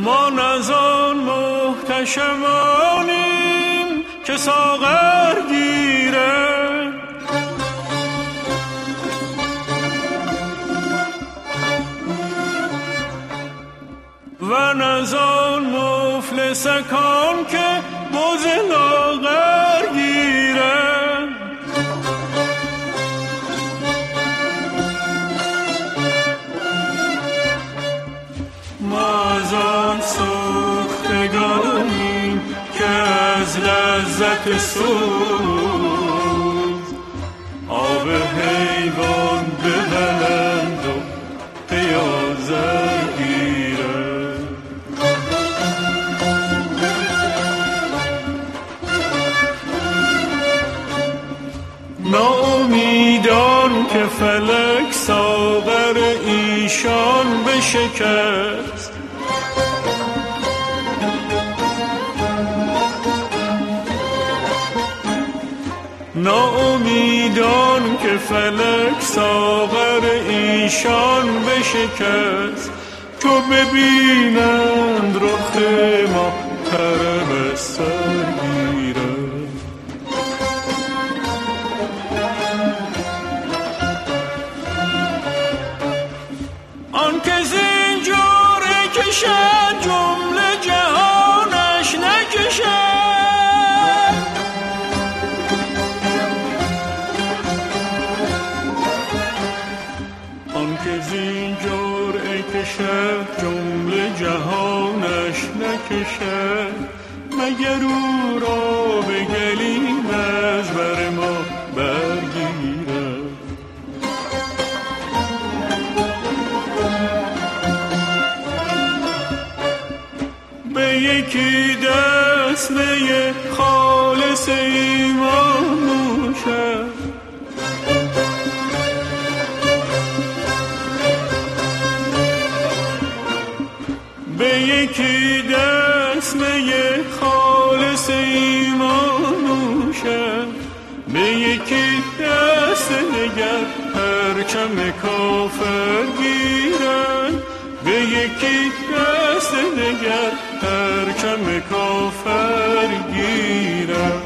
ما نزان محتشمانیم که ساغر گیره و نزان مفلسکان که بز لاغر گیره. ما از آن سوختگانیم که از لذت سوز آب حیوان بهلند و پیازر گیره. ناامیدان که فلک ساغر ایشان بشکست، ناامیدان که فلک ساغر ایشان بشکست، تو ببینند رخ ما طرب سرگیره. آن که زنجور کشد جمله جهانش نکشد، آن که زنجور کشد جمله جهانش نکشد، مگر او را به گلیم از بر ما برگیرد. به یکی دست می خالص ایمان نوشد، به یکی دست می خالص ایمان نوشد، به یکی دست نگر پرچم کافر گیرد، به یکی دست نگر پرچم کافر گیرد.